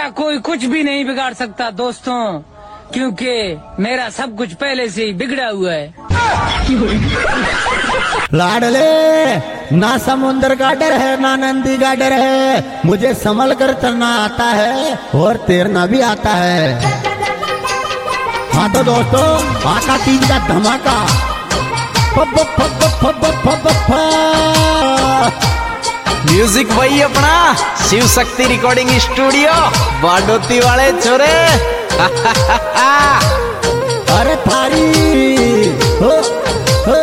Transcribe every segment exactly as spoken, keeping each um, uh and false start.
मेरा कोई कुछ भी नहीं बिगाड़ सकता दोस्तों, क्योंकि मेरा सब कुछ पहले से ही बिगड़ा हुआ है। लाडले, ना समुद्र का डर है ना नंदी का डर है, मुझे संभल कर चलना आता है और तैरना भी आता है। हाँ तो दोस्तों, आका तीन का धमाका। पप पप पप पप पप म्यूजिक वही अपना शिव शक्ति रिकॉर्डिंग स्टूडियो बाडोती वाले छोरे। अरे थारी हो, हो,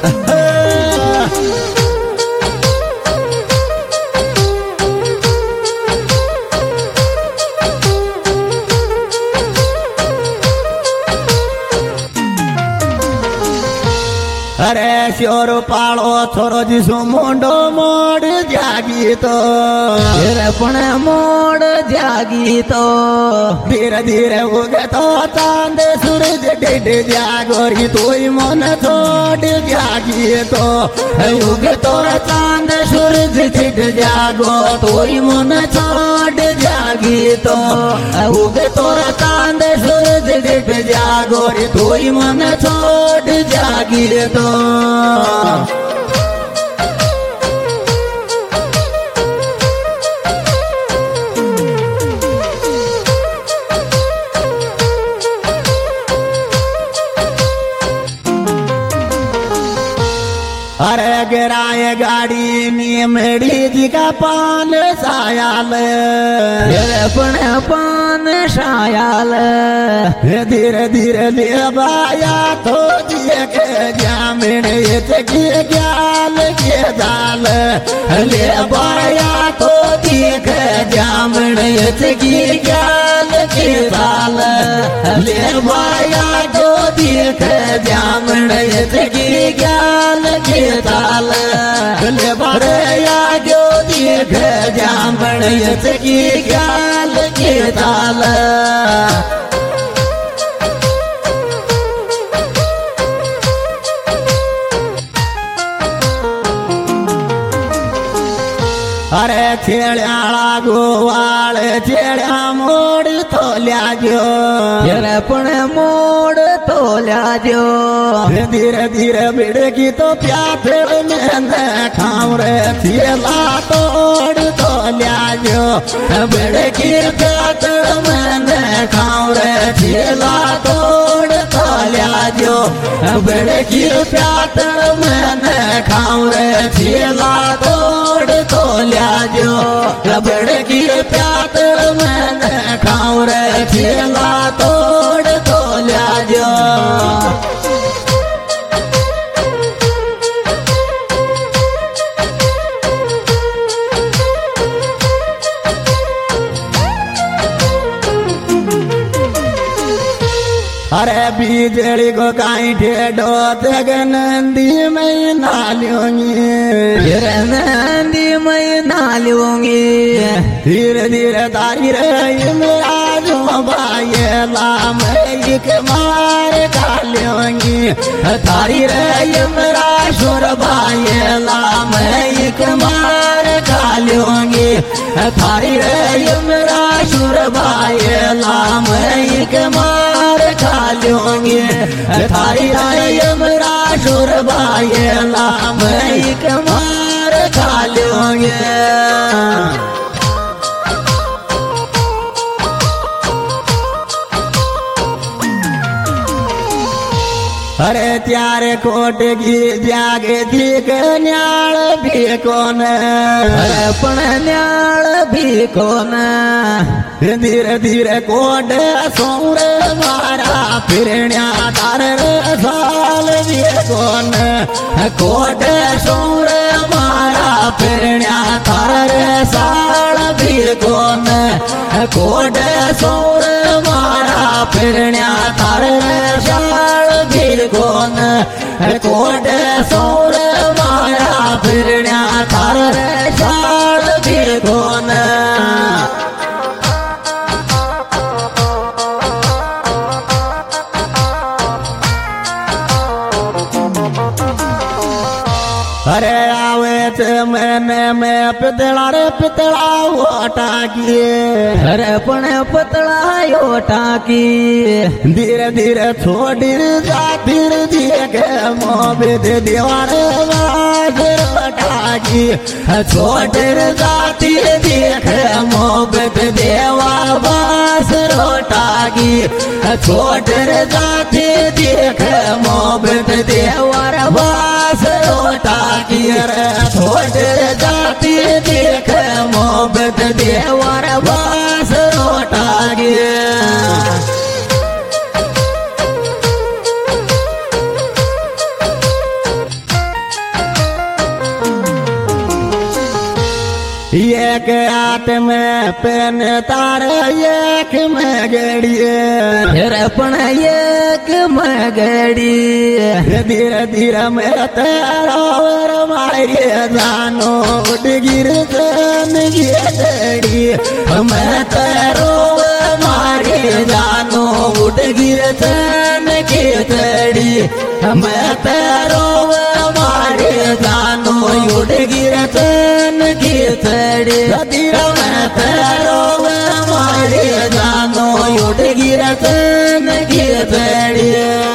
अरे श्योर पाड़ो छोरो जिसो मोंडो मोड़ जागी तो पण मोड़ जागी तो धीरे धीरे उगे तो चांद सूरज डेड जागोरी तोई मन छोड़ जागी तो उगे तो चांद सूरज डेड जागो तोई मन छोड़ जागी तो उगे तो चांद सूरज डेड जागोरी तोई मन छोड़ जागी तो अरे गिराए गाड़ी मेरी जी का पान सायाल पण पान सायाल धीरे धीरे ले बाया तो दिए के जामिन ये के ग्याल के दाल ले बाया तो दिए के जामिन ये के ग्याल के दाल ले बाया तो दिए के जामिन ये के ग्याल के ताल ले बारे या जो देख जामण की ग्याल के ताल। अरे छेड़ियाला गोवाल छेड़िया मोड़ तो ल्याजो अरे पण मोड़ तो ल्याजो धीरे धीरे बिड़की तो प्याथड़ में खाऊ रे थेला तोड़ तो ल्याजो बिड़की प्याथड़ में खाऊ रे थेला तोड़ तो ल्याजो बिड़की प्याथड़ में खाऊ रे थेला तोड़ तो ल्याजो रबड़ की प्याथड़ में खाऊ रे थेला तोड़ तो ल्याजो। अरे बीजड़ी को काई ठेडो तक नंदी में नालूंगी नंदी में नालूंगी धीरे धीरे तारी रही मेरा जो बायला मैं एक मार खालूंगी तारी रही मेरा सुर बायला मैं एक मार खालूंगी थारी रही मेरा सुर बायला मैं एक मार खालूंगी थारी राय मेरा सुर बायला मैं एक मार खालूंगी। अरे त्यारे कोट की जागे थी न्याल भी कौन पण न्याल भी कौन धीरे धीरे कोट सोर मारा फिरण्या तार साल भी कौन कोट सोर मारा फिरण्या तार साल भी कौन कोट सोर मारा फिरण्या तार साल भी कौन कोट सोर मारा फिरण्या तार साल भी कौन। अरे आवे से मैंने मैं पितला रे पितला वो टाकिए अरे पण पतला यो टाकी धीरे धीरे छोड़ी जाती देखे मोबित दीवार टाकी छोड़ जाती देखे मोबित देवा बास रोटागी छोड़ जाती देखे मोबित देवर बास रोटागी रे छोड़ जाती देखे मोबित देवर बास रोटागी एक हाथ में पेन तार एक में गड़िए फिर अपन एक में गड़ी धीरे धीरे में तेरा मारिए जानो उठ गिर गड़ी मैं तेरो मारे जानो उठ गिर की तड़ी मैं तेरो मारे जानो उठ गिर की तड़ी धीरे मैं तेरो मारे जानो उठ गिर की तड़ी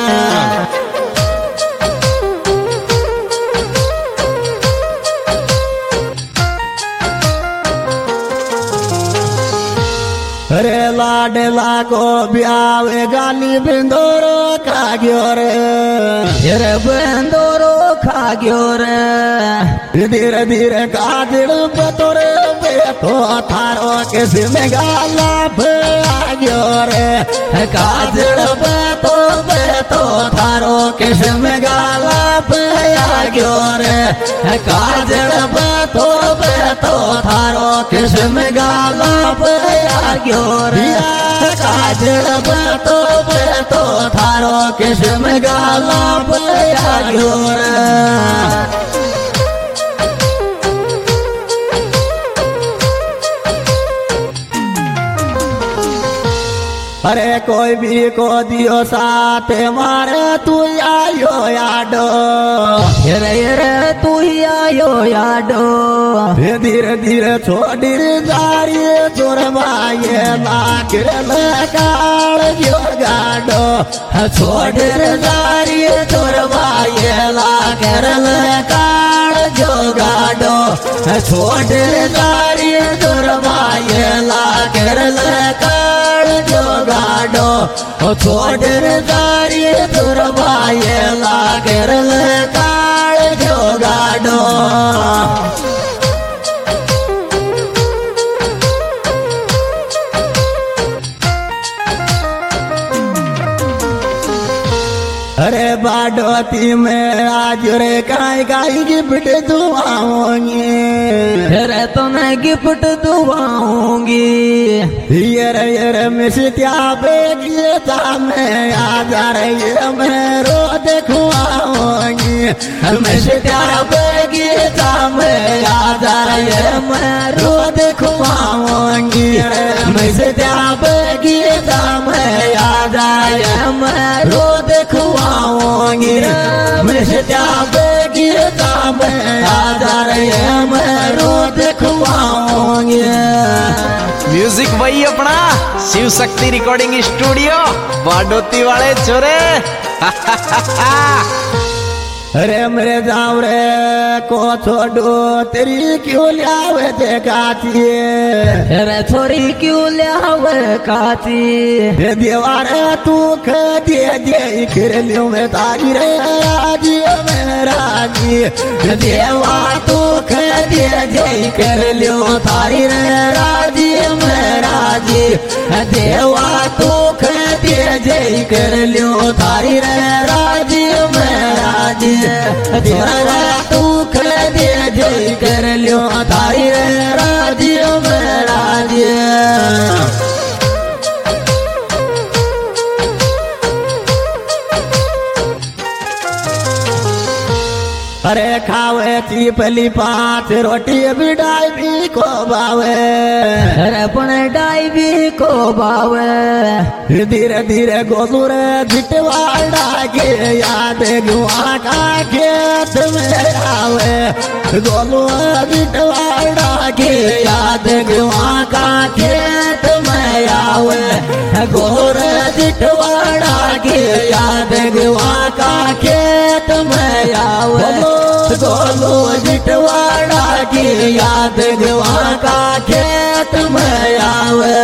अरे लाडला को ब्यावे गाली बिंदोरो खा गयो रे अरे बिंदोरो खा गयो रे धीरे धीरे काजल बतोरे बेतो थारो किस में गाला आ गयो रे काजल बतो बेतो थारो किस में गाला आ गयो रे काजल बतो बेतो थारो किस में गाला आ गयो काजल बतो बेतो थारो किस्म गाला बया गोर अरे कोई भी को दियो साथ मारे तू आयो याडो रे रे तू आयो याडो धीरे धीरे छोड़ी जारी चोर माये लाकर काल जो गाडो छोड़ जारी चोर माये लाकर काल जो गाडो छोड़ जारी चोर माये लाकर काल जो गाडो छोड़ जारी तुरबाए लागर काल जो गाडो अरे बाडोती में आज रे काई काई गिफ्ट दुआऊंगी अरे तो मैं गिफ्ट दुआऊंगी ये रे ये रे मिस्त्या बेगिता में आज रे ये मैं रो देखुआऊंगी मिस्त्या बेगिता में आज रे मैं रो देखुआऊंगी मिस्त्या बेगिता में आज रे मैं रो देखुआऊंगी मिस्त्या बेगिता में आज रे मैं रो देखुआऊंगी म्यूजिक वही अपना शिव शक्ति रिकॉर्डिंग स्टूडियो बाडोती वाले छोरे अरे मेरे जाओ रे को छोड़ो तेरी क्यों लियावे ते काती अरे छोरी क्यों लियावे काती दीवार तू खदे दे कर लियो मैं तारी रे आज मेरा जी देवा तू खदे दे कर लियो तारी रे राजी मेरा जी देवा तू खदे दे कर लियो तारी रे राजी मेरा जी देवा तू खदे दे कर लियो तारी रे राजी मेरा जी अरे खावे चीपली पांच रोटी भी डाई भी को बावे अरे पण डाई भी को बावे धीरे धीरे गोलू रे भिटवाड़ा के याद गुआ का खेत में आवे गोलू भिटवाड़ा के याद गुआ का खेत में आवे गोर भिटवाड़ा के याद गुआ का खेत में आवे गोलू भिटवाड़ा की याद गुआ का खेत में आवे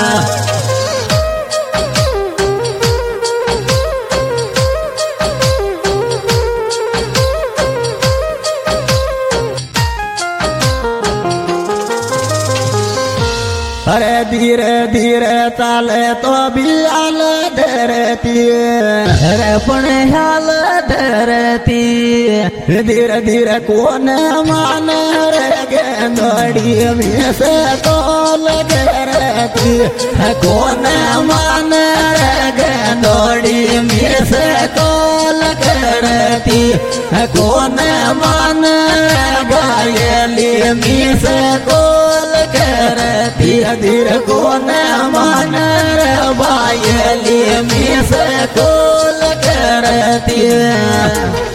अरे धीरे धीरे चाले तो भी हाल डरती अरे पण हाल डरती धीरे धीरे कौन मान रे गेंदड़ी में से तोल डरती कौन मान रे गेंदड़ी में से तोल डरती कौन मान घायली में से कोल करती धीरे कौन मान भाई में से कोल करती